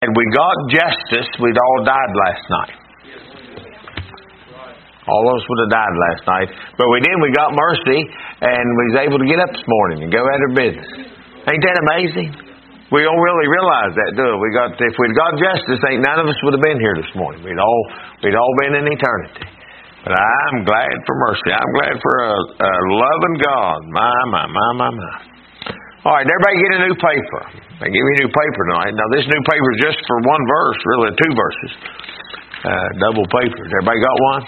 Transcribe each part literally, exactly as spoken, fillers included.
and we got justice, we'd all died last night. All of us would have died last night. But we did, we got mercy, and we was able to get up this morning and go at our business. Ain't that amazing? We don't really realize that, do we? We got, if we'd got justice, ain't none of us would have been here this morning. We'd all, we'd all been in eternity. But I'm glad for mercy. I'm glad for a, a loving God. My, my, my, my, my. All right, everybody get a new paper. They give you a new paper tonight. Now, this new paper is just for one verse, really two verses. Uh, double paper. Everybody got one?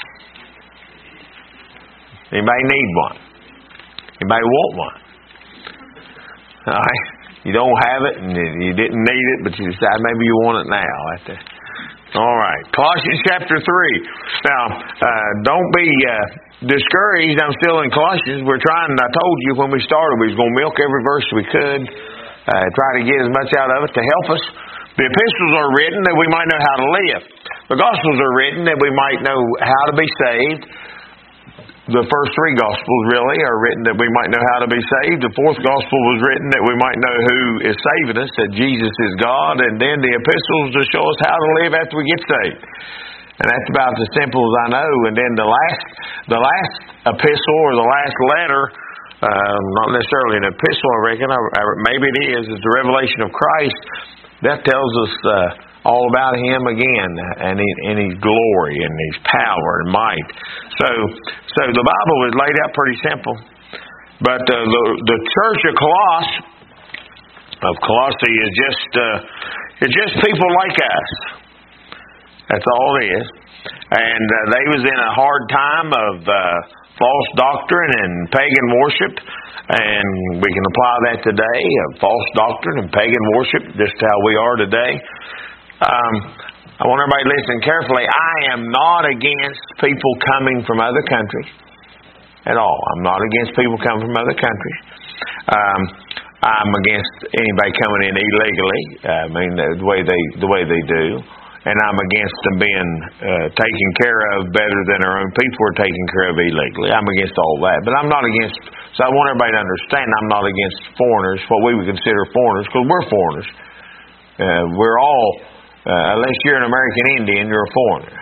Anybody need one? Anybody want one? All right. You don't have it, and you didn't need it, but you decide maybe you want it now. All right. Colossians chapter three. Now, uh, don't be uh, discouraged. I'm still in Colossians. We're trying, I told you when we started, we was going to milk every verse we could, uh, try to get as much out of it to help us. The epistles are written that we might know how to live. The Gospels are written that we might know how to be saved. The first three Gospels, really, are written that we might know how to be saved. The fourth Gospel was written that we might know who is saving us, that Jesus is God. And then the epistles to show us how to live after we get saved. And that's about as simple as I know. And then the last the last epistle or the last letter, uh, not necessarily an epistle, I reckon, or maybe it is, is the revelation of Christ. That tells us uh, all about Him again, and, he, and His glory, and His power and might. So, so the Bible is laid out pretty simple. But uh, the the church of Colossae, of Colossae is just uh, it's just people like us. That's all it is. And uh, they was in a hard time of uh, false doctrine and pagan worship. And we can apply that today, of false doctrine and pagan worship, just how we are today. Um, I want everybody to listen carefully. I am not against people coming from other countries at all. I'm not against people coming from other countries. Um, I'm against anybody coming in illegally. I mean, the way they the way they do. And I'm against them being uh, taken care of better than our own people are taken care of illegally. I'm against all that. But I'm not against, so I want everybody to understand I'm not against foreigners, what we would consider foreigners, because we're foreigners. Uh, we're all, uh, unless you're an American Indian, you're a foreigner.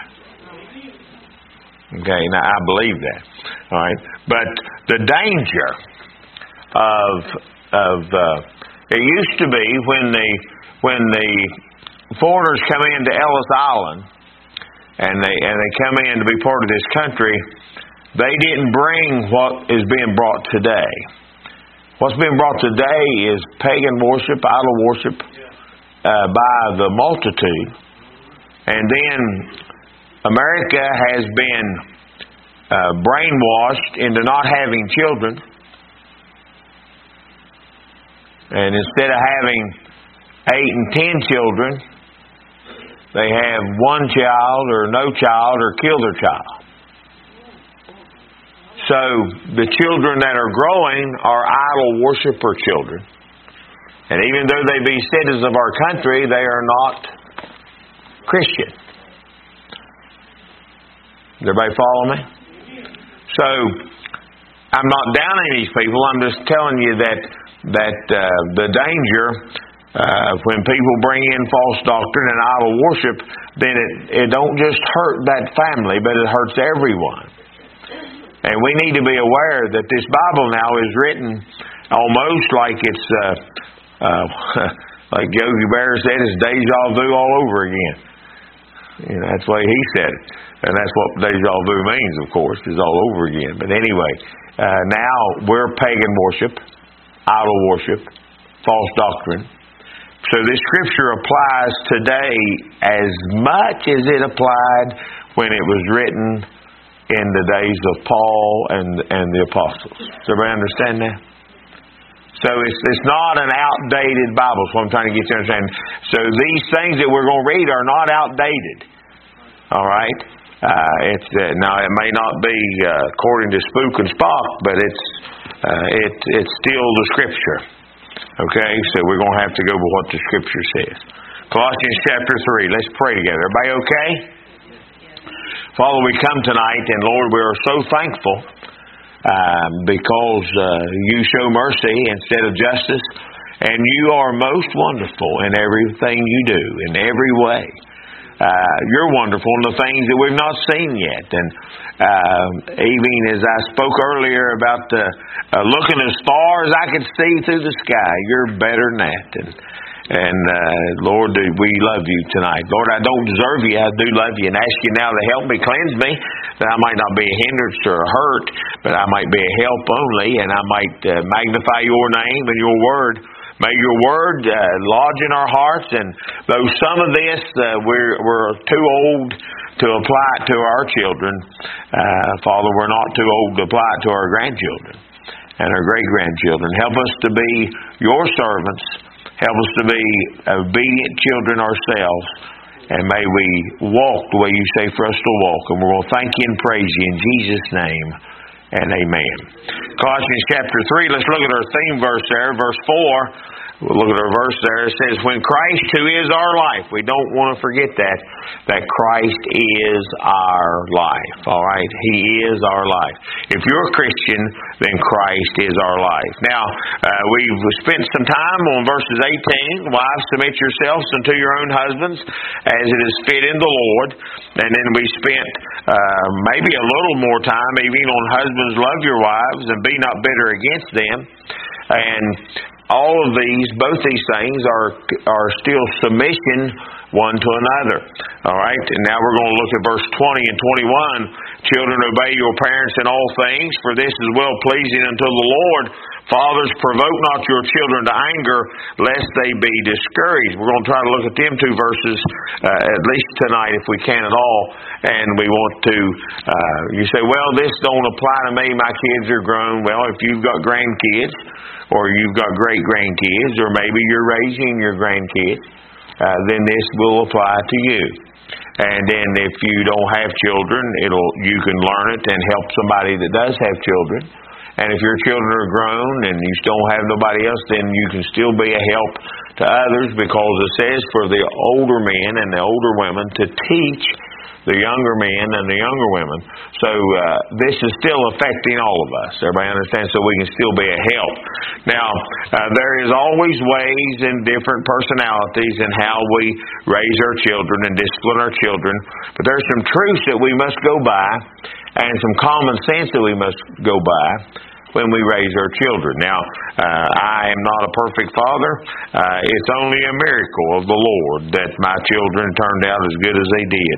Okay, now I believe that. All right. But the danger of, of uh, it used to be when the, when the, foreigners come into Ellis Island and they and they come in to be part of this country, they didn't bring what is being brought today. What's being brought today is pagan worship, idol worship uh, by the multitude. And then America has been uh, brainwashed into not having children. And instead of having eight and ten children, they have one child or no child or kill their child. So the children that are growing are idol worshiper children. And even though they be citizens of our country, they are not Christian. Does everybody follow me? So I'm not downing these people. I'm just telling you that that uh, the danger Uh, when people bring in false doctrine and idol worship, then it, it don't just hurt that family, but it hurts everyone. And we need to be aware that this Bible now is written almost like it's, uh, uh, like Yogi Bear said, it's deja vu all over again. You know, that's the way he said it. And that's what deja vu means, of course, is all over again. But anyway, uh, now we're pagan worship, idol worship, false doctrine. So this scripture applies today as much as it applied when it was written in the days of Paul and and the apostles. Does everybody understand that? So it's it's not an outdated Bible. That's what I'm trying to get you to understand. So these things that we're going to read are not outdated. All right. Uh, it's uh, now it may not be uh, according to Spook and Spock, but it's uh, it it's still the scripture. Okay, so we're going to have to go with what the Scripture says. Colossians chapter three. Let's pray together. Everybody okay? Father, we come tonight, and Lord, we are so thankful um, because uh, you show mercy instead of justice. And you are most wonderful in everything you do, in every way. Uh, you're wonderful in the things that we've not seen yet. And uh, even as I spoke earlier about the, uh, looking as far as I could see through the sky, you're better than that. And, and uh, Lord, we love you tonight. Lord, I don't deserve you. I do love you and ask you now to help me, cleanse me, that I might not be a hindrance or a hurt, but I might be a help only, and I might uh, magnify your name and your word. May your word uh, lodge in our hearts, and though some of this uh, we're, we're too old to apply it to our children, uh, Father, we're not too old to apply it to our grandchildren and our great-grandchildren. Help us to be your servants. Help us to be obedient children ourselves, and may we walk the way you say for us to walk. And we're going to thank you and praise you in Jesus' name. And amen. Colossians chapter three, let's look at our theme verse there, verse four. We'll look at our verse there. It says, when Christ, who is our life. We don't want to forget that, that Christ is our life. All right? He is our life. If you're a Christian, then Christ is our life. Now, uh, we've spent some time on verses eighteen. Wives, submit yourselves unto your own husbands as it is fit in the Lord. And then we spent uh, maybe a little more time even on husbands, love your wives and be not bitter against them. And all of these, both these things are are still submission one to another. All right? And now we're going to look at verse twenty and twenty-one. Children, obey your parents in all things, for this is well pleasing unto the Lord. Fathers, provoke not your children to anger, lest they be discouraged. We're going to try to look at them two verses, uh, at least tonight, if we can at all. And we want to, uh, you say, well, this don't apply to me. My kids are grown. Well, if you've got grandkids, or you've got great-grandkids, or maybe you're raising your grandkids, uh, then this will apply to you. And then if you don't have children, it'll you can learn it and help somebody that does have children. And if your children are grown and you don't have nobody else, then you can still be a help to others, because it says for the older men and the older women to teach the younger men and the younger women. So uh, this is still affecting all of us. Everybody understands? So we can still be a help. Now, uh, there is always ways and different personalities in how we raise our children and discipline our children. But there's some truths that we must go by and some common sense that we must go by when we raise our children. Now, uh, I am not a perfect father. Uh, it's only a miracle of the Lord that my children turned out as good as they did.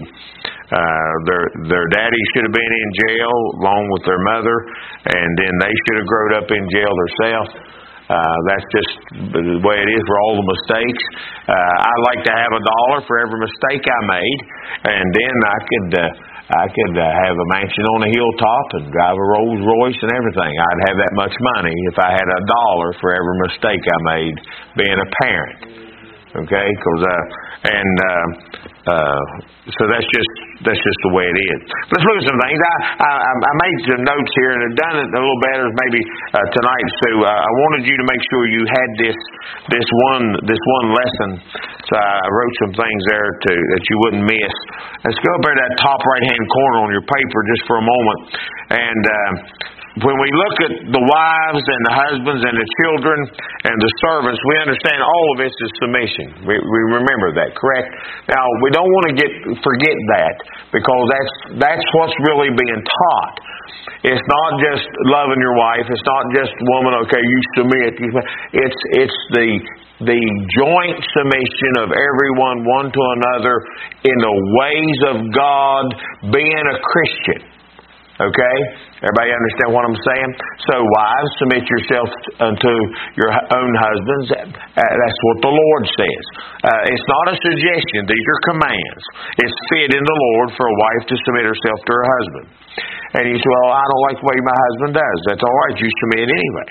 Uh, their their daddy should have been in jail along with their mother, and then they should have grown up in jail themselves. Uh, that's just the way it is for all the mistakes. Uh, I like to have a dollar for every mistake I made, and then I could uh, I could uh, have a mansion on a hilltop and drive a Rolls Royce and everything. I'd have that much money if I had a dollar for every mistake I made being a parent. Okay, because uh, and uh, uh, so that's just that's just the way it is. Let's look at some things. I I, I made some notes here, and I've done it a little better maybe uh, tonight. So uh, I wanted you to make sure you had this this one this one lesson. So I wrote some things there to that you wouldn't miss. Let's go up there to that top right hand corner on your paper just for a moment, and. Uh, When we look at the wives and the husbands and the children and the servants, we understand all of this is submission. We, we remember that, correct? Now, we don't want to get forget that, because that's that's what's really being taught. It's not just loving your wife. It's not just, woman, okay, you submit. It's it's the the joint submission of everyone one to another in the ways of God, being a Christian. Okay? Everybody understand what I'm saying? So, wives, submit yourselves unto your own husbands. That's what the Lord says. Uh, it's not a suggestion. These are commands. It's fit in the Lord for a wife to submit herself to her husband. And you say, well, I don't like the way my husband does. That's all right. You submit anyway.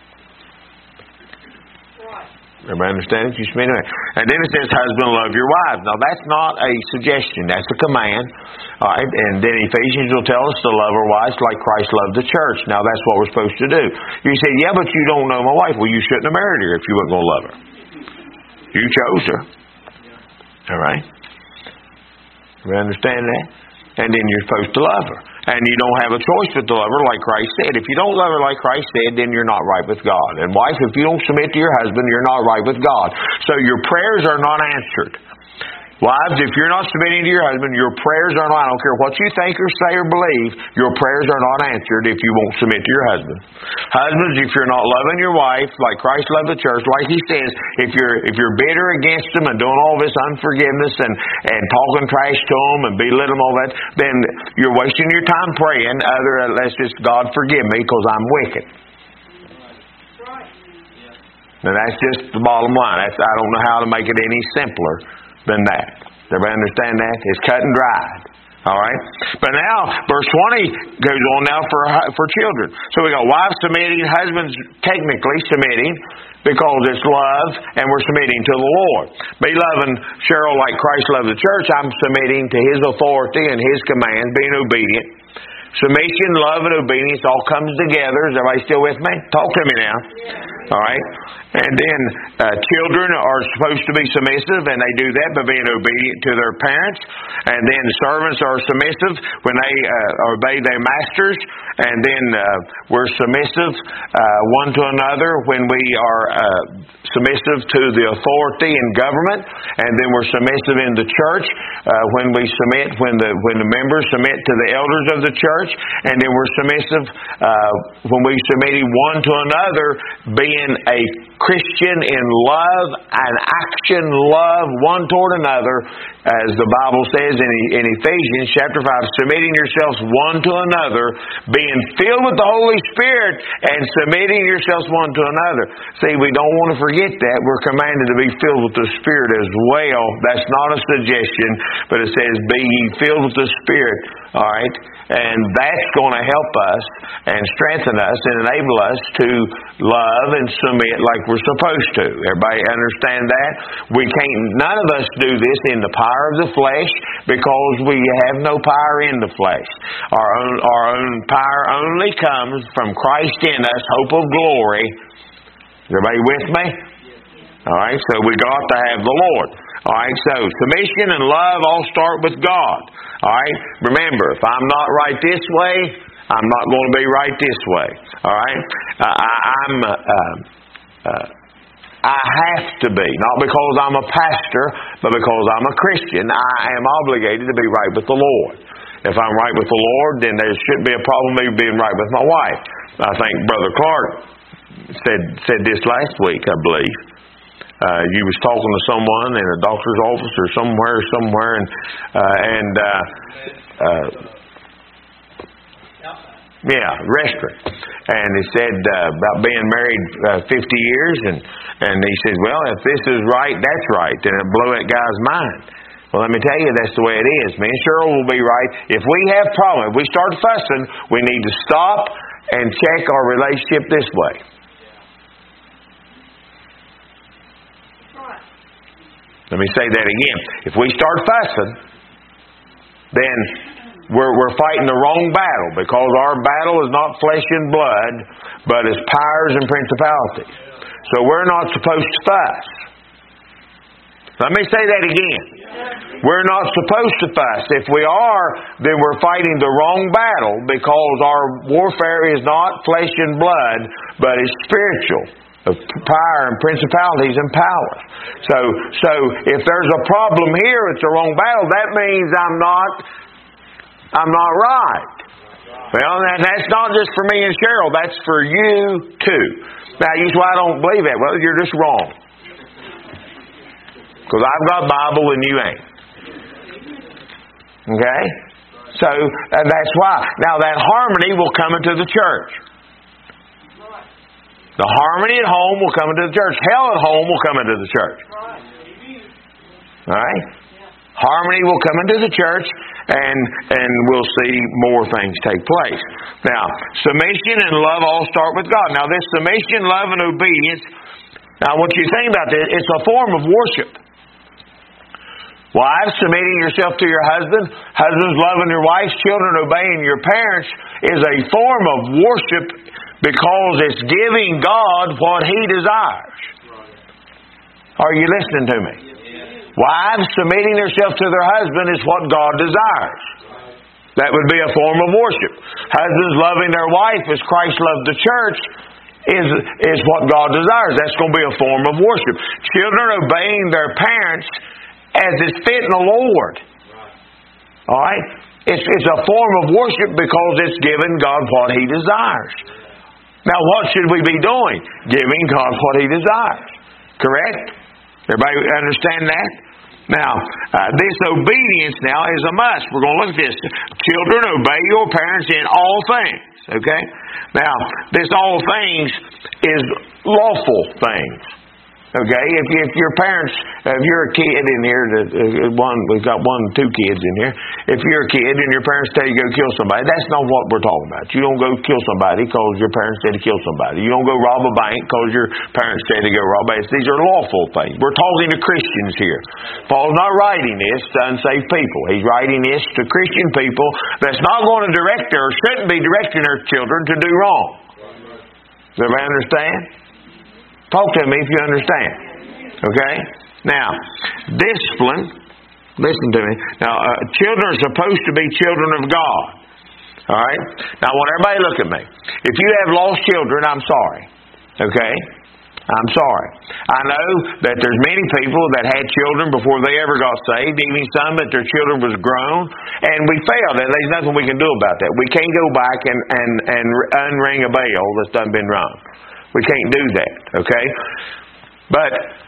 Everybody understand it? You submit anyway. And then it says, husband, love your wives. Now, that's not a suggestion. That's a command. All right? And then Ephesians will tell us to love our wives like Christ loved the church. Now, that's what we're supposed to do. You say, yeah, but you don't know my wife. Well, you shouldn't have married her if you weren't going to love her. You chose her. All right? We understand that? And then you're supposed to love her. And you don't have a choice but to love her like Christ said. If you don't love her like Christ said, then you're not right with God. And wife, if you don't submit to your husband, you're not right with God. So your prayers are not answered. Wives, if you're not submitting to your husband, your prayers are not, I don't care what you think or say or believe, your prayers are not answered if you won't submit to your husband. Husbands, if you're not loving your wife like Christ loved the church, like He says, if you're if you're bitter against them and doing all this unforgiveness and, and talking trash to them and belittling them, all that, then you're wasting your time praying. Other, let's just, God forgive me because I'm wicked. Now that's just the bottom line. That's, I don't know how to make it any simpler than that. Everybody understand that? It's cut and dried. All right? But now, verse twenty goes on now for for children. So we got wives submitting, husbands technically submitting because it's love, and we're submitting to the Lord. Me loving Cheryl like Christ loved the church, I'm submitting to His authority and His commands, being obedient. Submission, love, and obedience all comes together. Is everybody still with me? Talk to me now. Yeah. All right? And then uh, children are supposed to be submissive, and they do that by being obedient to their parents. And then servants are submissive when they uh, obey their masters. And then uh, we're submissive uh, one to another when we are uh, submissive to the authority in government. And then we're submissive in the church uh, when we submit, when the when the members submit to the elders of the church. And then we're submissive uh, when we submitting one to another, being a Christian in love and action love one toward another, as the Bible says in, in Ephesians chapter five, submitting yourselves one to another, being filled with the Holy Spirit and submitting yourselves one to another. See, we don't want to forget that. We're commanded to be filled with the Spirit as well. That's not a suggestion, but it says, be ye filled with the Spirit. All right? And that's going to help us and strengthen us and enable us to love and submit like we're supposed to. Everybody understand that? We can't, none of us do this in the power of the flesh because we have no power in the flesh. Our own, our own power only comes from Christ in us, hope of glory. Is everybody with me? All right, so we got to have the Lord. All right, so submission and love all start with God. All right, remember, if I'm not right this way, I'm not going to be right this way. All right, uh, I, I'm. Uh, uh, I have to be, not because I'm a pastor, but because I'm a Christian. I am obligated to be right with the Lord. If I'm right with the Lord, then there shouldn't be a problem with me being right with my wife. I think Brother Clark said said this last week, I believe. Uh, you was talking to someone in a doctor's office or somewhere, somewhere, and uh, and uh, uh, yeah, restaurant. And he said uh, about being married uh, fifty years, and and he said, well, if this is right, that's right, and it blew that guy's mind. Well, let me tell you, that's the way it is. Me and Cheryl will be right. If we have problems, if we start fussing, we need to stop and check our relationship this way. Let me say that again. If we start fussing, then we're, we're fighting the wrong battle, because our battle is not flesh and blood, but it's powers and principalities. So we're not supposed to fuss. Let me say that again. We're not supposed to fuss. If we are, then we're fighting the wrong battle, because our warfare is not flesh and blood, but it's spiritual. Of power and principalities and power. So, so if there's a problem here, it's the wrong battle. That means I'm not, I'm not right. Well, that, that's not just for me and Cheryl. That's for you too. Now, you say, well, I don't believe that. Well, you're just wrong. Because I've got a Bible and you ain't. Okay? So and that's why. Now, that harmony will come into the church. The harmony at home will come into the church. Hell at home will come into the church. All right? Harmony will come into the church, and and we'll see more things take place. Now, submission and love all start with God. Now, this submission, love, and obedience, now I want you to think about this, it's a form of worship. Wives, submitting yourself to your husband, husbands loving your wives, children obeying your parents is a form of worship, because it's giving God what He desires. Are you listening to me? Wives submitting themselves to their husband is what God desires. That would be a form of worship. Husbands loving their wife as Christ loved the church is, is what God desires. That's going to be a form of worship. Children obeying their parents as is fit in the Lord. Alright? It's, it's a form of worship because it's giving God what He desires. Now what should we be doing? Giving God what He desires. Correct? Everybody understand that? Now, uh, this obedience now is a must. We're going to look at this. Children, obey your parents in all things. Okay? Now, this all things is lawful things. Okay? If, if your parents, if you're a kid in here, that one we've got one, two kids in here. If you're a kid and your parents tell you to go kill somebody, that's not what we're talking about. You don't go kill somebody because your parents said to kill somebody. You don't go rob a bank because your parents said to go rob a bank. These are lawful things. We're talking to Christians here. Paul's not writing this to unsaved people. He's writing this to Christian people that's not going to direct their, or shouldn't be directing their children to do wrong. Does everybody understand? Talk to me if you understand. Okay? Now, discipline, listen to me. Now, uh, children are supposed to be children of God. Alright? Now, I want everybody to look at me. If you have lost children, I'm sorry. Okay? I'm sorry. I know that there's many people that had children before they ever got saved, even some that their children was grown, and we failed. And there's nothing we can do about that. We can't go back and, and, and unring a bell that's done been rung. We can't do that, okay? But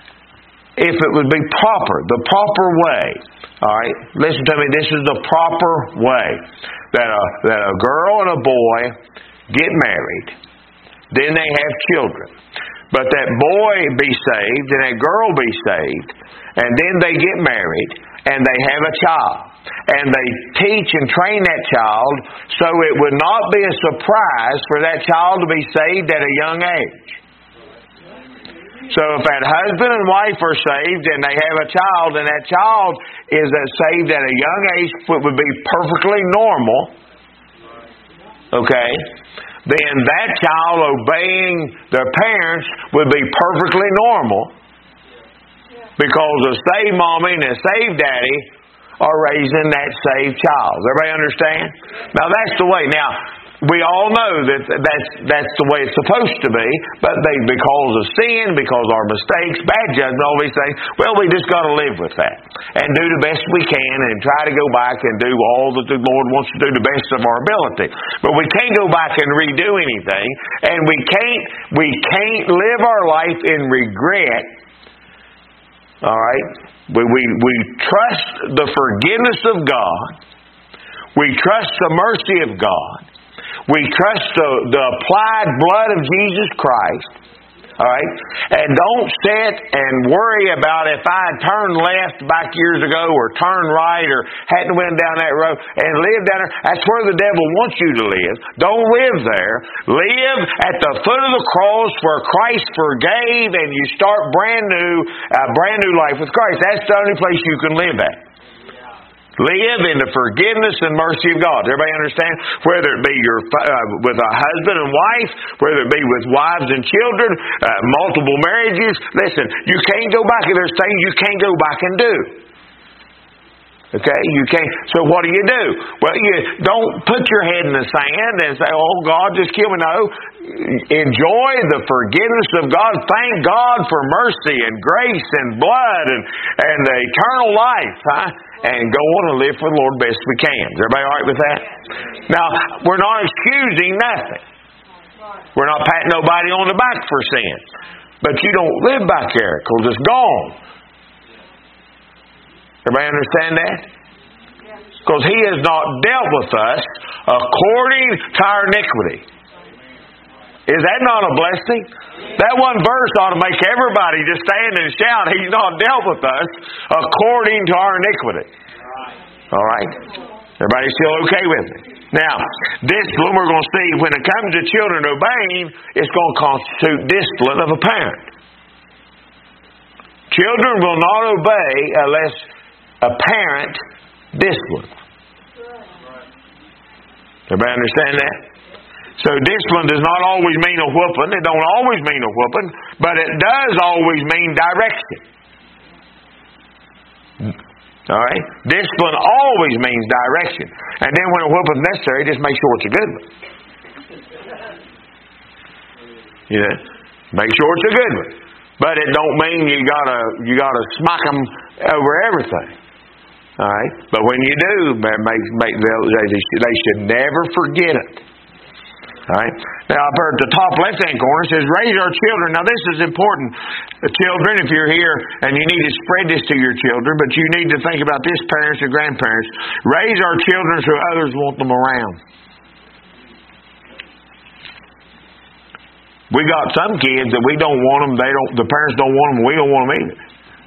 if it would be proper, the proper way, all right, listen to me, this is the proper way that a, that a girl and a boy get married, then they have children. But that boy be saved and that girl be saved, and then they get married and they have a child. And they teach and train that child so it would not be a surprise for that child to be saved at a young age. So if that husband and wife are saved and they have a child and that child is saved at a young age, it would be perfectly normal. Okay? Then that child obeying their parents would be perfectly normal. Because a saved mommy and a saved daddy are raising that saved child. Everybody understand? Now that's the way. Now, we all know that that's, that's the way it's supposed to be, but they, because of sin, because of our mistakes, bad judgment, all these things, well, we just got to live with that. And do the best we can and try to go back and do all that the Lord wants to do the best of our ability. But we can't go back and redo anything, and we can't, we can't live our life in regret. All right? We, we, we trust the forgiveness of God. We trust the mercy of God. We trust the, the applied blood of Jesus Christ. All right? And don't sit and worry about if I had turned left back years ago or turned right or hadn't went down that road and lived down there. That's where the devil wants you to live. Don't live there. Live at the foot of the cross where Christ forgave and you start brand new, a brand new life with Christ. That's the only place you can live at. Live in the forgiveness and mercy of God. Everybody understand? Whether it be your uh, with a husband and wife, whether it be with wives and children, uh, multiple marriages. Listen, you can't go back. There's things you can't go back and do. Okay, you can't. So what do you do? Well, you don't put your head in the sand and say, "Oh God, just kill me." No. Enjoy the forgiveness of God. Thank God for mercy and grace and blood and and the eternal life, huh? And go on and live for the Lord best we can. Is everybody all right with that? Now, we're not excusing nothing. We're not patting nobody on the back for sin. But you don't live back there because it's gone. Everybody understand that? Because He has not dealt with us according to our iniquity. Is that not a blessing? That one verse ought to make everybody just stand and shout, He's not dealt with us according to our iniquity. All right? Everybody still okay with me? Now, discipline, we're going to see, when it comes to children obeying, it's going to constitute discipline of a parent. Children will not obey unless a parent disciplines. Everybody understand that? So discipline does not always mean a whooping. It don't always mean a whooping, but it does always mean direction. All right? Discipline always means direction. And then when a whooping is necessary, just make sure it's a good one. You know? Make sure it's a good one. But it don't mean you gotta you gotta smack them over everything. All right? But when you do, make, make, they should never forget it. All right? Now, up here at the top left-hand corner, it says, raise our children. Now, this is important. The children, if you're here, and you need to spread this to your children, but you need to think about this, parents and grandparents. Raise our children so others want them around. We got some kids that we don't want them, they don't, the parents don't want them, we don't want them either.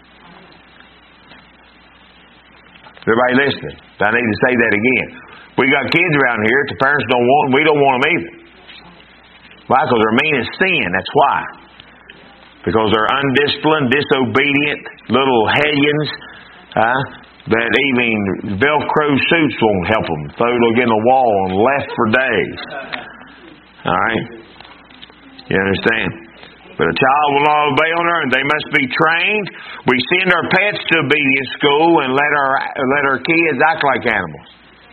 Everybody listening? I need to say that again. We got kids around here that the parents don't want them, we don't want them either. Why? Because they're mean as sin. That's why. Because they're undisciplined, disobedient, little hellions, huh? That even Velcro suits won't help them. Throw it against the wall and left for days. All right? You understand? But a child will not obey on earth. They must be trained. We send our pets to obedience school and let our let our kids act like animals.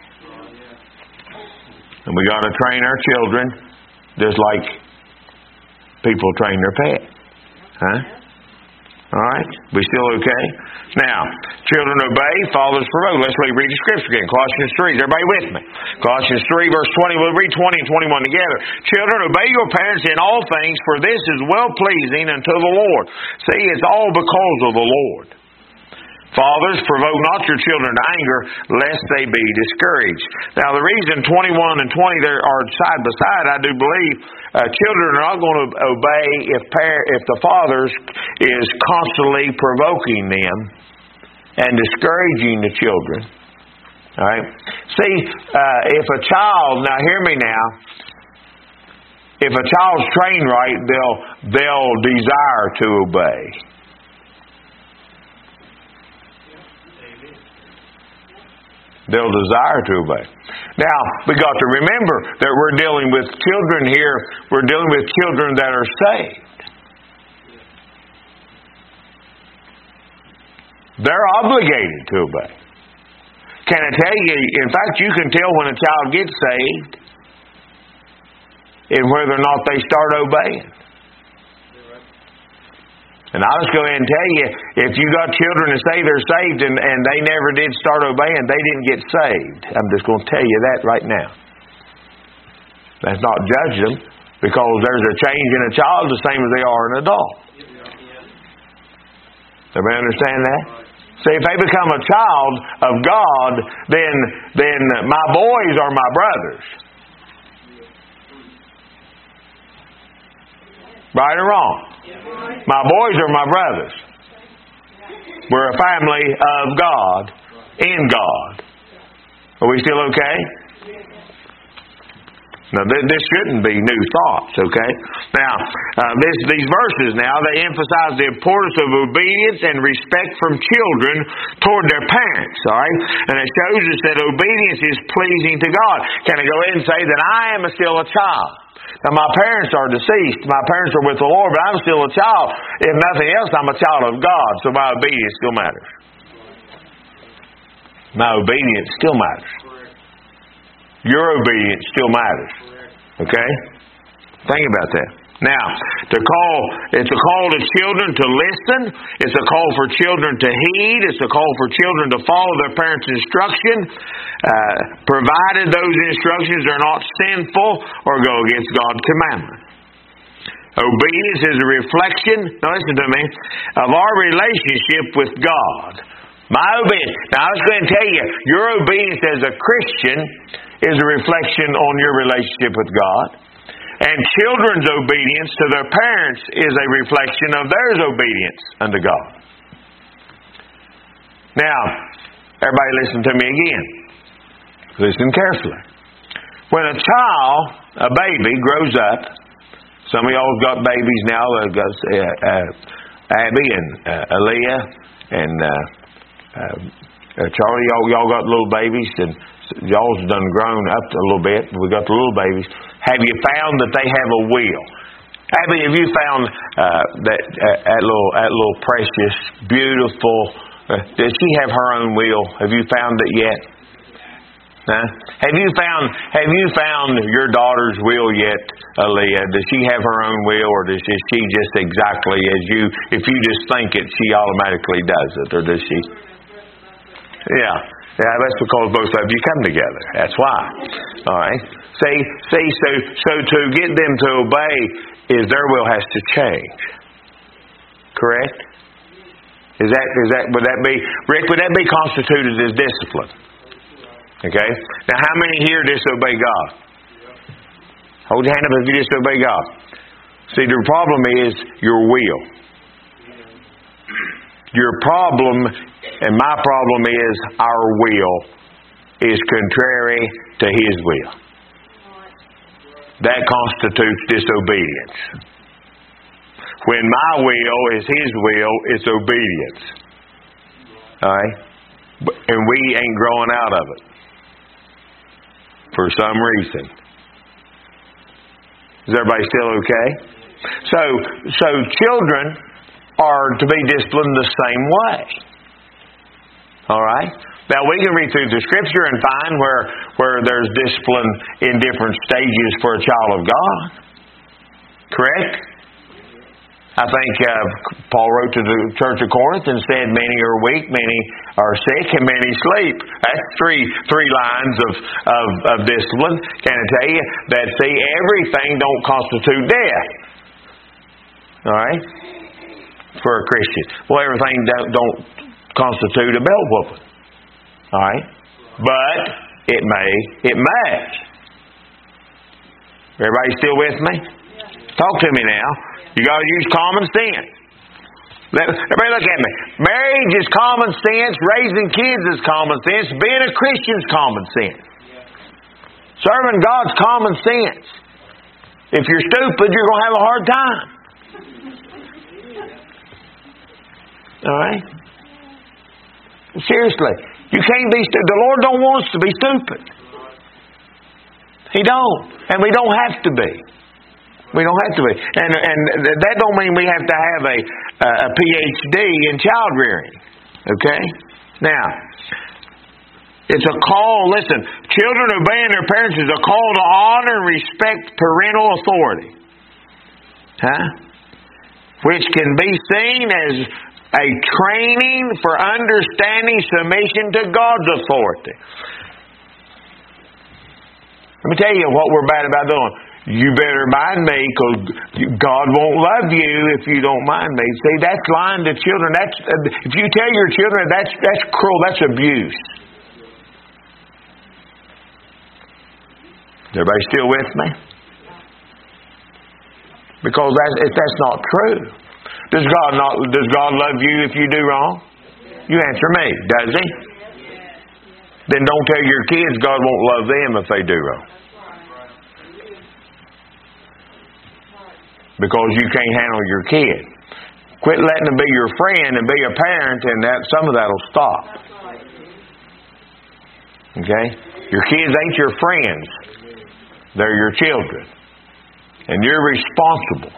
And we got to train our children just like people train their pet. Huh? All right? We still okay? Now, children obey, fathers provoke. Let's read the scripture again. Colossians three. Is everybody with me? Colossians three, verse twenty. We'll read twenty and twenty-one together. Children, obey your parents in all things, for this is well-pleasing unto the Lord. See, it's all because of the Lord. Fathers, provoke not your children to anger, lest they be discouraged. Now, the reason twenty-one and twenty there are side by side, I do believe, uh, children are not going to obey if par- if the fathers is constantly provoking them and discouraging the children. All right. See, uh, if a child, now hear me now. If a child's trained right, they'll they'll desire to obey. They'll desire to obey. Now, we got to remember that we're dealing with children here. We're dealing with children that are saved. They're obligated to obey. Can I tell you, in fact, you can tell when a child gets saved and whether or not they start obeying. And I'll just go ahead and tell you, if you got children that say they're saved and, and they never did start obeying, they didn't get saved. I'm just going to tell you that right now. That's not judge them, because there's a change in a child the same as they are an adult. Everybody understand that? See, if they become a child of God, then, then my boys are my brothers. Right or wrong? My boys are my brothers. We're a family of God, in God. Are we still okay? Now, this shouldn't be new thoughts, okay? Now, uh, this, these verses now, they emphasize the importance of obedience and respect from children toward their parents, all right? And it shows us that obedience is pleasing to God. Can I go ahead and say that I am still a child? Now, my parents are deceased. My parents are with the Lord, but I'm still a child. If nothing else, I'm a child of God, so my obedience still matters. My obedience still matters. Your obedience still matters. Okay? Think about that. Now, to call, it's a call to children to listen. It's a call for children to heed. It's a call for children to follow their parents' instruction, uh, provided those instructions are not sinful or go against God's commandment. Obedience is a reflection, now listen to me, of our relationship with God. My obedience. Now, I was going to tell you, your obedience as a Christian is a reflection on your relationship with God. And children's obedience to their parents is a reflection of their obedience unto God. Now, everybody listen to me again. Listen carefully. When a child, a baby, grows up, some of y'all got babies now, uh, uh, Abby and uh, Aaliyah and uh, uh, uh, Charlie, y'all, y'all got little babies, and y'all's done grown up a little bit. We got the little babies. Have you found that they have a will? Abby, have you found uh, that uh, that little that little precious, beautiful Uh, does she have her own will? Have you found it yet? Huh? Have you found Have you found your daughter's will yet, Aaliyah? Does she have her own will, or does she just exactly as you? If you just think it, she automatically does it, or does she? Yeah, yeah. That's because both of you come together. That's why. All right. See, see. So, so to get them to obey, is their will has to change. Correct? Is that is that would that be Rick? Would that be constituted as discipline? Okay. Now, how many here disobey God? Hold your hand up if you disobey God. See, the problem is your will. Your problem, and my problem is our will is contrary to His will. That constitutes disobedience. When my will is His will, it's obedience. All right? And we ain't growing out of it. For some reason. Is everybody still okay? So, so children are to be disciplined the same way. All right? Now we can read through the Scripture and find where, where there's discipline in different stages for a child of God. Correct? I think uh, Paul wrote to the church of Corinth and said, many are weak, many are sick, and many sleep. That's three three lines of, of, of discipline. Can I tell you that, see, everything don't constitute death. All right? For a Christian. Well, everything don't, don't constitute a belt whooping. All right? But it may. It may. Everybody still with me? Talk to me now. You got to use common sense. Everybody look at me. Marriage is common sense. Raising kids is common sense. Being a Christian is common sense. Serving God's common sense. If you're stupid, you're going to have a hard time. All right? Seriously. You can't be stupid. The Lord don't want us to be stupid. He don't. And we don't have to be. We don't have to be. And, and that don't mean we have to have a, a P H D in child rearing. Okay? Now, it's a call, listen, children obeying their parents is a call to honor and respect parental authority. Huh? Which can be seen as a training for understanding submission to God's authority. Let me tell you what we're bad about doing. You better mind me, because God won't love you if you don't mind me. See, that's lying to children. That's if you tell your children, that's that's cruel. That's abuse. Is everybody still with me? Because that's that's not true. Does God not? Does God love you if you do wrong? You answer me. Does He? Then don't tell your kids God won't love them if they do wrong. Because you can't handle your kid. Quit letting them be your friend and be a parent, and that some of that will stop. Okay? Your kids ain't your friends. They're your children. And you're responsible.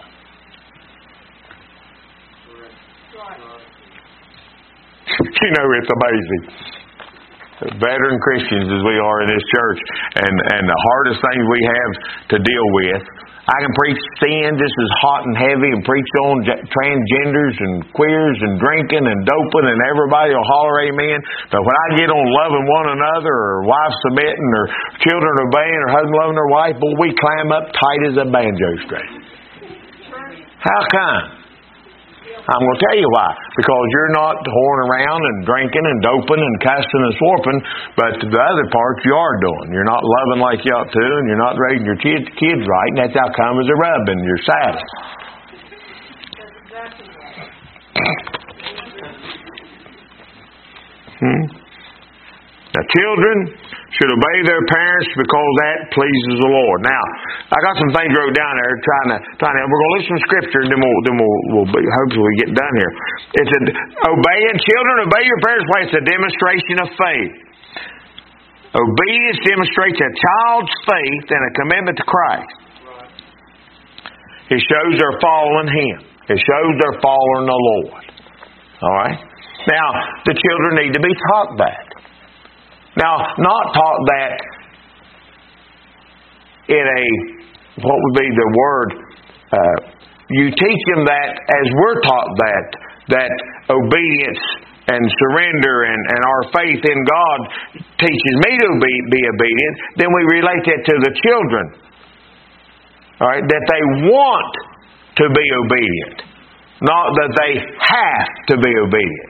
You know, it's amazing. Veteran Christians as we are in this church, and, and the hardest things we have to deal with, I can preach sin just as hot and heavy and preach on transgenders and queers and drinking and doping, and everybody will holler amen. But when I get on loving one another, or wife submitting, or children obeying, or husband loving their wife, boy, we climb up tight as a banjo string. How come? I'm going to tell you why. Because you're not whoring around and drinking and doping and cussing and swarping, but the other parts you are doing. You're not loving like you ought to, and you're not raising your kids, kids right, and that's how come as a rubbing. You're sad. Hmm? Now, children should obey their parents because that pleases the Lord. Now, I got some things wrote down there trying to, trying to we're going to listen to Scripture, and then we'll, then we'll, we'll be, hopefully we get done here. It's a, obeying children, obey your parents. Why? It's a demonstration of faith. Obedience demonstrates a child's faith and a commitment to Christ. It shows they're following Him. It shows they're following the Lord. All right? Now, the children need to be taught that. Now, not taught that in a, what would be the word, uh, you teach them that as we're taught that, that obedience and surrender and, and our faith in God teaches me to be, be obedient, then we relate that to the children. All right, that they want to be obedient, not that they have to be obedient.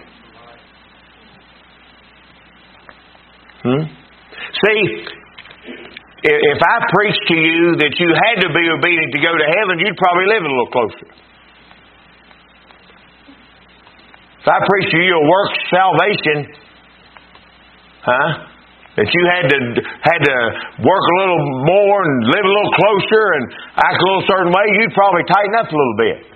Hmm? See, if I preached to you that you had to be obedient to go to heaven, you'd probably live a little closer. If I preached to you a works salvation, huh? That you had to had to work a little more and live a little closer and act a little certain way, you'd probably tighten up a little bit.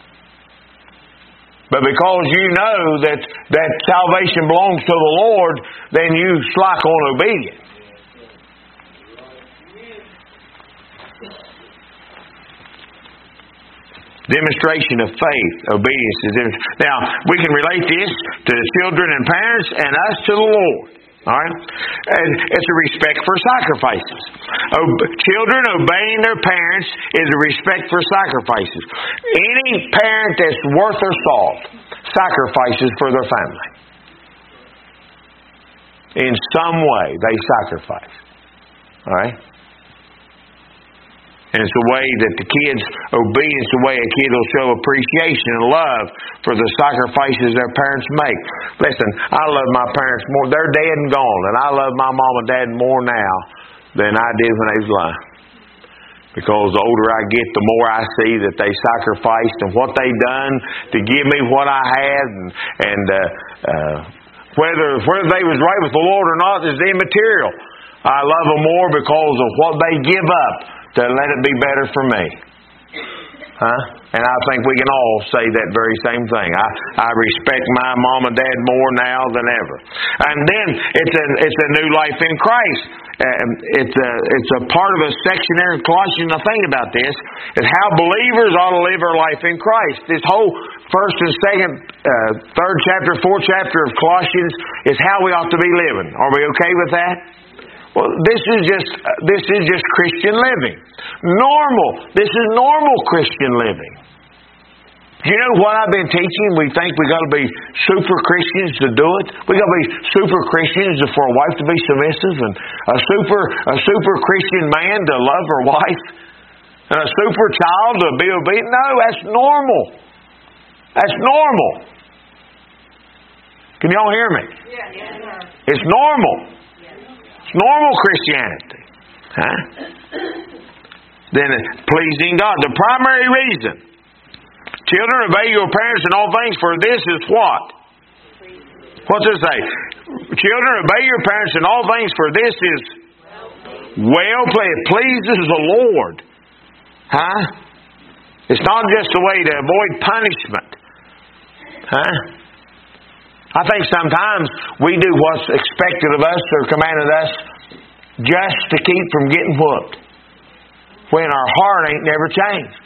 But because you know that that salvation belongs to the Lord, then you slack on obedience. Demonstration of faith, obedience is demonstration. Now, we can relate this to the children and parents and us to the Lord. Alright? And it's a respect for sacrifices. Ob- children obeying their parents is a respect for sacrifices. Any parent that's worth their salt sacrifices for their family. In some way, they sacrifice. Alright? And it's the way that the kids, obedience, the way a kid will show appreciation and love for the sacrifices their parents make. Listen, I love my parents more. They're dead and gone. And I love my mom and dad more now than I did when they was alive. Because the older I get, the more I see that they sacrificed and what they done to give me what I had. And, and uh, uh, whether, whether they was right with the Lord or not is immaterial. I love them more because of what they give up to let it be better for me. Huh? And I think we can all say that very same thing. I, I respect my mom and dad more now than ever. And then it's a it's a new life in Christ. Um, it's a it's a part of a section there in Colossians. The thing about this is how believers ought to live our life in Christ. This whole first and second, uh, third chapter, fourth chapter of Colossians is how we ought to be living. Are we okay with that? Well, this is just uh, this is just Christian living. Normal. This is normal Christian living. You know what I've been teaching? We think we got to be super Christians to do it. We got to be super Christians for a wife to be submissive, and a super a super Christian man to love her wife, and a super child to be obedient. No, that's normal. That's normal. Can y'all hear me? Yeah, yeah. It's normal. It's normal Christianity. Huh? Then pleasing God. The primary reason. Children, obey your parents in all things, for this is what? What's it say? Children, obey your parents in all things, for this is well pleased. It pleases the Lord. Huh? It's not just a way to avoid punishment. Huh? I think sometimes we do what's expected of us or commanded us just to keep from getting whooped, when our heart ain't never changed.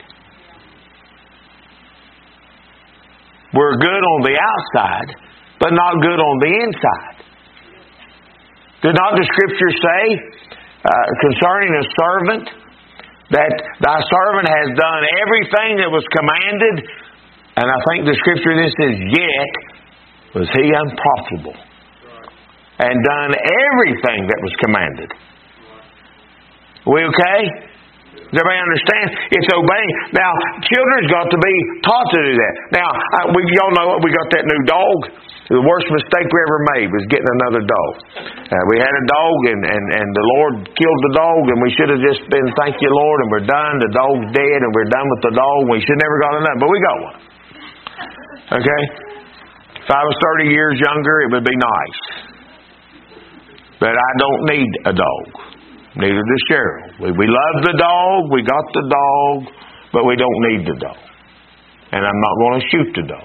We're good on the outside, but not good on the inside. Did not the Scripture say uh, concerning a servant that thy servant has done everything that was commanded? And I think the Scripture then says, yet was he unprofitable, and done everything that was commanded. We okay? Does everybody understand? It's obeying. Now, children's got to be taught to do that. Now, I, we, y'all know we got that new dog. The worst mistake we ever made was getting another dog. Uh, we had a dog, and, and, and the Lord killed the dog, and we should have just been, thank you, Lord, and we're done. The dog's dead, and we're done with the dog. We should never got another, but we got one. Okay? If I was thirty years younger, it would be nice. But I don't need a dog. Neither does Cheryl. We, we love the dog. We got the dog. But we don't need the dog. And I'm not going to shoot the dog.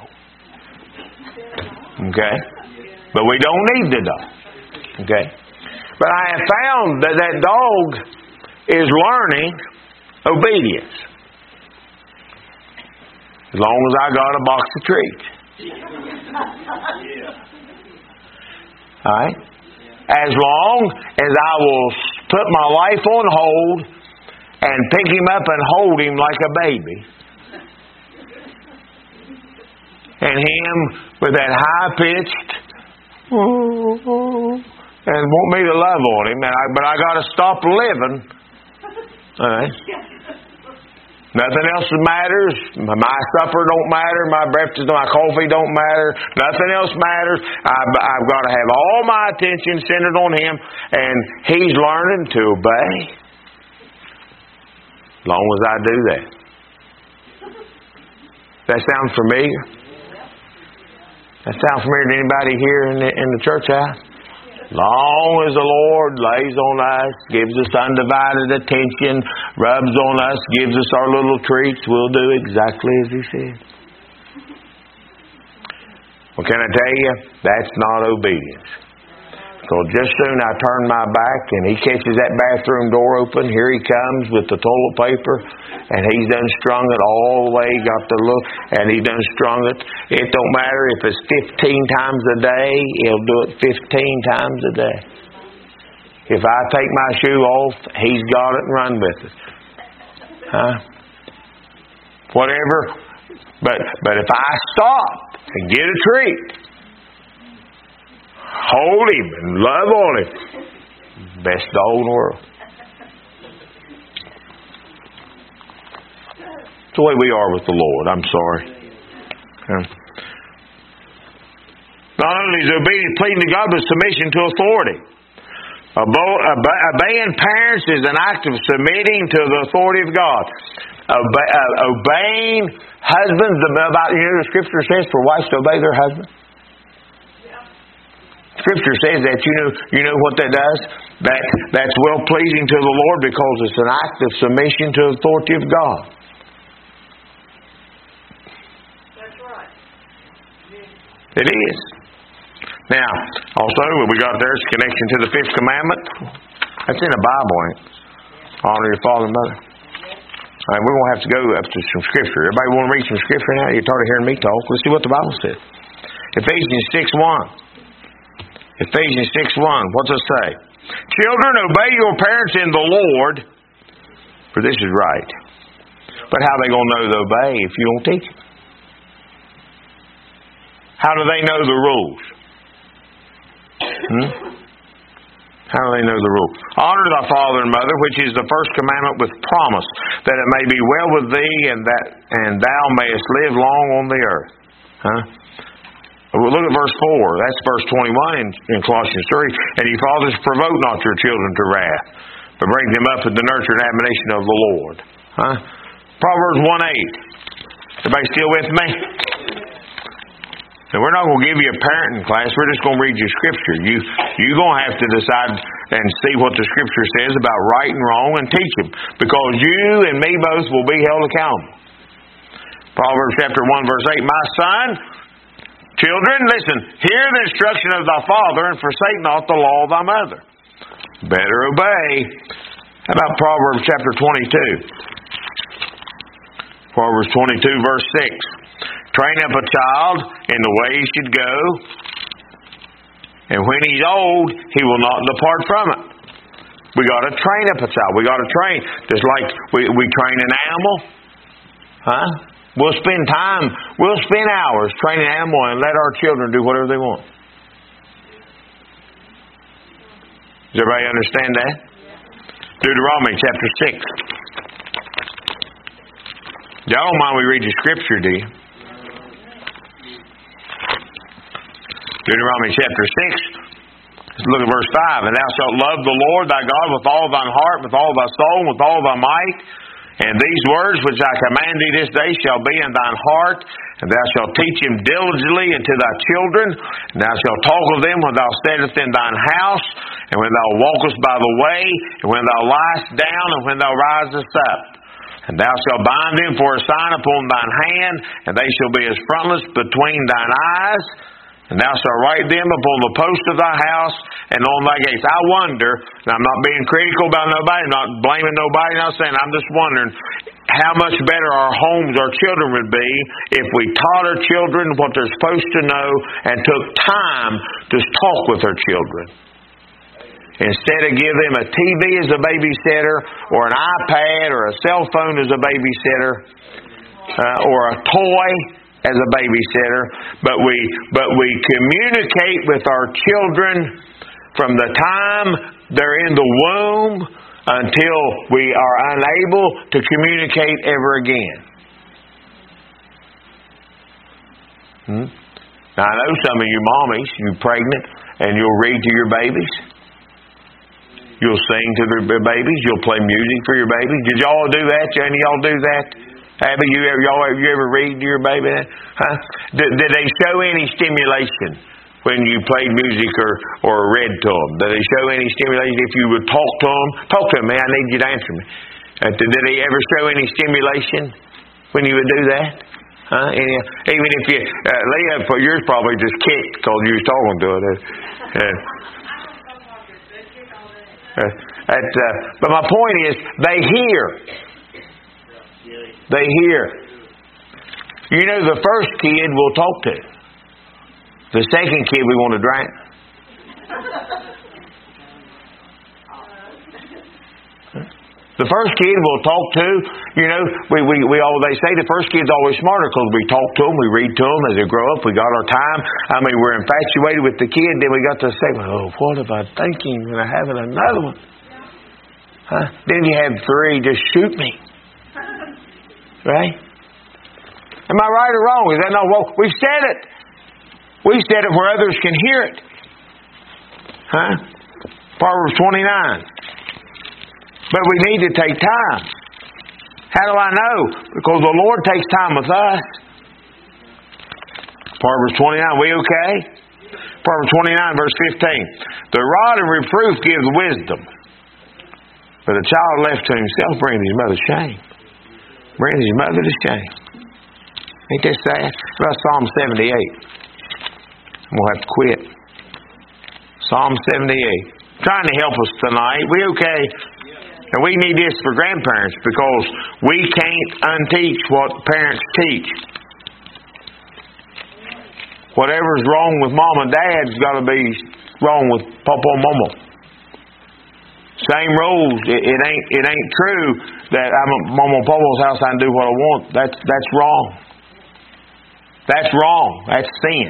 Okay? But we don't need the dog. Okay? But I have found that that dog is learning obedience. As long as I got a box of treats. Alright? As long as I will put my life on hold and pick him up and hold him like a baby. And him with that high-pitched, and want me to love on him, and I, but I got to stop living. All right. Nothing else matters. My supper don't matter. My breakfast, my coffee don't matter. Nothing else matters. I've, I've got to have all my attention centered on him, and he's learning to obey. As long as I do that. That sound familiar? That sound familiar to anybody here in the, in the church house? Long as the Lord lays on us, gives us undivided attention, rubs on us, gives us our little treats, we'll do exactly as He said. Well, can I tell you, that's not obedience. So just soon I turn my back and he catches that bathroom door open. Here he comes with the toilet paper, and he's done strung it all the way, got the look, and he done strung it. It don't matter if it's fifteen times a day, he'll do it fifteen times a day. If I take my shoe off, he's got it and run with it. Huh? Whatever. But but if I stop and get a treat, hold him and love on him, best dog in the world. It's the way we are with the Lord. I'm sorry. Yeah. Not only is obedience pleasing to God, but submission to authority. Obeying parents is an act of submitting to the authority of God. Obe- uh, obeying husbands, about you know the Scripture says for wives to obey their husbands. Scripture says that. You know, you know what that does? That that's well pleasing to the Lord because it's an act of submission to the authority of God. That's right. It is. Now, also, what we got there is connection to the fifth commandment. That's in the Bible, ain't it? Honor your father and mother. All right, we're going to have to go up to some Scripture. Everybody want to read some Scripture now? You're tired of hearing me talk. Let's see what the Bible says. Ephesians six one. Ephesians six one. What's it say? Children, obey your parents in the Lord, for this is right. But how are they going to know to obey if you don't teach them? How do they know the rules? Hmm? How do they know the rules? Honor thy father and mother, which is the first commandment with promise, that it may be well with thee, and that and thou mayest live long on the earth. Huh? Look at verse four. That's verse twenty-one in, in Colossians three. And ye fathers, provoke not your children to wrath, but bring them up in the nurture and admonition of the Lord. Huh? Proverbs one eight. Everybody still with me? And we're not going to give you a parenting class. We're just going to read you Scripture. You, you're going to have to decide and see what the Scripture says about right and wrong and teach them. Because you and me both will be held accountable. Proverbs chapter one verse eight. My son, children, listen, hear the instruction of thy father, and forsake not the law of thy mother. Better obey. How about Proverbs chapter twenty-two? Proverbs twenty-two verse six. Train up a child in the way he should go, and when he's old, he will not depart from it. We got to train up a child. We got to train. Just like we, we train an animal. Huh? We'll spend time, we'll spend hours training an animal and let our children do whatever they want. Does everybody understand that? Deuteronomy chapter six. Y'all don't mind we read the Scripture, do you? Deuteronomy chapter six. Let's look at verse five. And thou shalt love the Lord thy God with all thine heart, with all thy soul, with all thy might. And these words which I command thee this day shall be in thine heart, and thou shalt teach them diligently unto thy children, and thou shalt talk of them when thou standest in thine house, and when thou walkest by the way, and when thou liest down, and when thou risest up. And thou shalt bind them for a sign upon thine hand, and they shall be as frontlets between thine eyes. And thou shalt write them upon the post of thy house and on thy gates. I wonder, and I'm not being critical about nobody, I'm not blaming nobody, I'm not saying, I'm just wondering, how much better our homes, our children would be if we taught our children what they're supposed to know and took time to talk with our children. Instead of give them a T V as a babysitter, or an iPad, or a cell phone as a babysitter, uh, or a toy as a babysitter, but we but we communicate with our children from the time they're in the womb until we are unable to communicate ever again. Hmm? Now, I know some of you mommies, you're pregnant, and you'll read to your babies. You'll sing to their babies. You'll play music for your babies. Did y'all do that? Any of y'all do that? Have you ever, y'all, have you ever read to your baby? Huh? Did, did they show any stimulation when you played music or, or read to them? Did they show any stimulation if you would talk to them? Talk to them, man. I need you to answer me. Uh, did, did they ever show any stimulation when you would do that? Huh? Any, even if you, uh, Leah, yours probably just kicked because you was talking to it. Uh, uh, Uh, at, uh, but my point is, they hear. They hear. You know, the first kid we'll talk to. The second kid we want to drown. The first kid we'll talk to, you know, we, we, we all they say the first kid's always smarter because we talk to them, we read to them as they grow up. We got our time. I mean, we're infatuated with the kid. Then we got to say, oh, what am I thinking when I have another one? Huh? Then you have three, just shoot me. Right? Am I right or wrong? Is that not well? We've said it. We've said it where others can hear it. Huh? Proverbs twenty-nine. But we need to take time. How do I know? Because the Lord takes time with us. Proverbs twenty-nine. We okay? Proverbs twenty-nine, verse fifteen. The rod of reproof gives wisdom, but a child left to himself brings his mother shame. Brings his mother to shame. Ain't that sad? What about Psalm seventy-eight? We'll have to quit. Psalm seventy-eight. Trying to help us tonight. We okay? And we need this for grandparents because we can't unteach what parents teach. Whatever's wrong with mom and dad's got to be wrong with papa and mama. Same rules. It, it ain't it ain't true that I'm at mama and papa's house. I can do what I want. That's that's wrong. That's wrong. That's sin.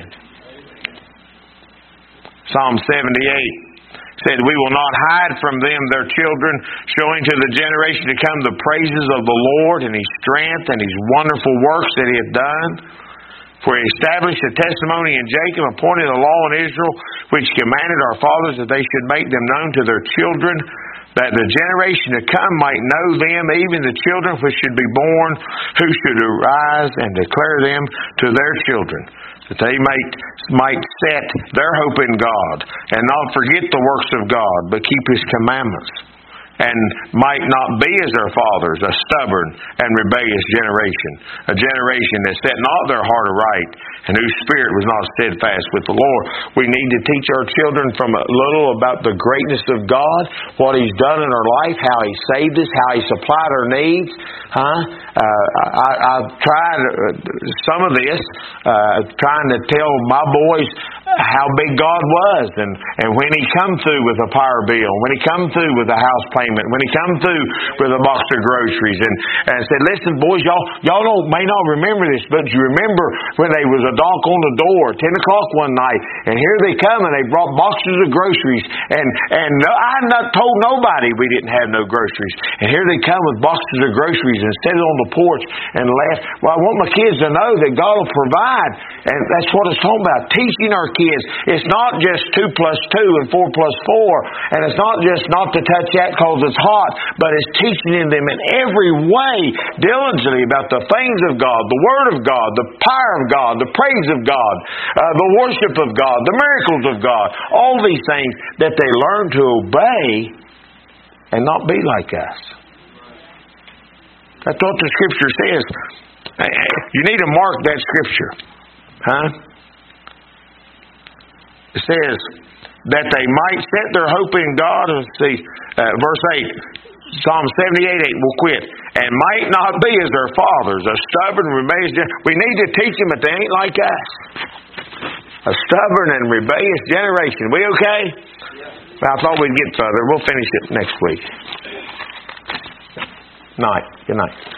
Psalm seventy-eight said, "We will not hide from them their children, showing to the generation to come the praises of the Lord and His strength and His wonderful works that He hath done. For He established a testimony in Jacob, appointed a law in Israel, which commanded our fathers that they should make them known to their children, that the generation to come might know them, even the children which should be born, who should arise and declare them to their children, that they might, might set their hope in God, and not forget the works of God, but keep His commandments, and might not be as their fathers, a stubborn and rebellious generation, a generation that set not their heart aright, and whose spirit was not steadfast with the Lord." We need to teach our children from a little about the greatness of God, what He's done in our life, how He saved us, how He supplied our needs. Huh? Uh, I, I've tried some of this, uh, trying to tell my boys how big God was, and, and when He come through with a power bill, when He come through with a house payment, when He come through with a box of groceries, and, and I said, "Listen, boys, y'all y'all don't may not remember this, but you remember when there was a knock on the door, ten o'clock one night, and here they come, and they brought boxes of groceries, and and I had not told nobody we didn't have no groceries, and here they come with boxes of groceries and set it on the porch and left. Well, I want my kids to know that God will provide, and that's what it's talking about. Teaching our kids. It's not just two plus two and four plus four, and it's not just not to touch that because it's hot, but it's teaching them in every way diligently about the things of God, the Word of God, the power of God, the praise of God, uh, the worship of God, the miracles of God, all these things that they learn to obey and not be like us. That's what the Scripture says. You need to mark that Scripture. Huh? It says that they might set their hope in God. Let's see, uh, verse eight. Psalm seventy-eight eight, we'll quit. And might not be as their fathers, a stubborn, rebellious generation. We need to teach them that they ain't like us. A stubborn and rebellious generation. We okay? Well, I thought we'd get further. We'll finish it next week. Night. Good night.